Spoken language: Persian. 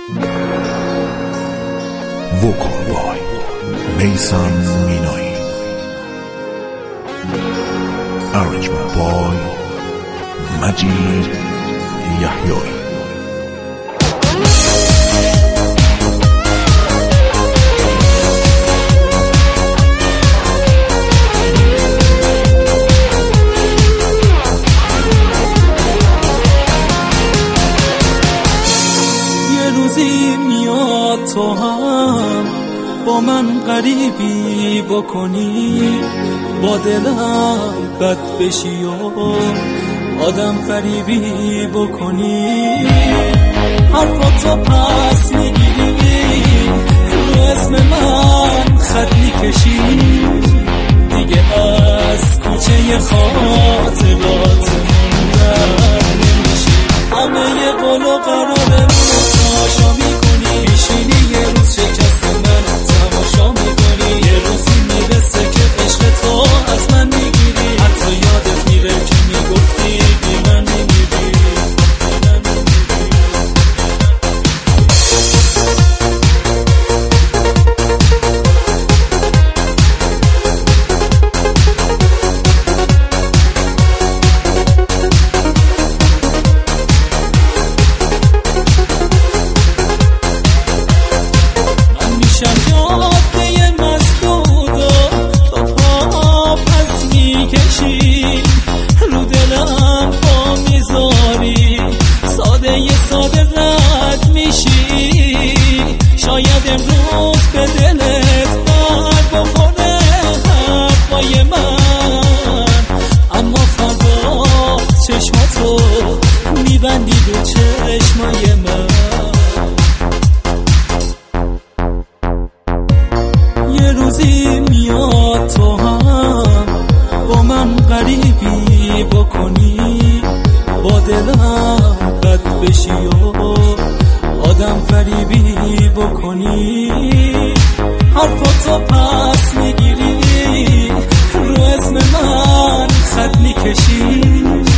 وکال بای میثم مینایی، ارنجمنت بای مجید یحیایی. روزی میاد تو هم با من غریبی بکنی، با دلم بد بشی و آدم فریبی بکنی، حرفاتو پس میگیری، رو اسم من خط میکشی، دیگه از کوچه خاطرات موندن نمیشی. همه قول و قراره تماشا میکنی، میشینی یه روز شکست من تماشا میکنی، یه روزی میرسه که عشق تو از من میگیری، حتی یادت میره که میگفتی بی من نمیری. رو دلم پا میذاری، ساده رد میشی، شاید امروز به دلت بر بخوره حرفای من، اما فردا چشماتو میبندی به چشمای من. یه روزی میاد تو هم با من غریبی بکنی، با دلم بد بشی و آدم فریبی بکنی، حرفاتو پس میگیری، رو اسم من خط میکشی،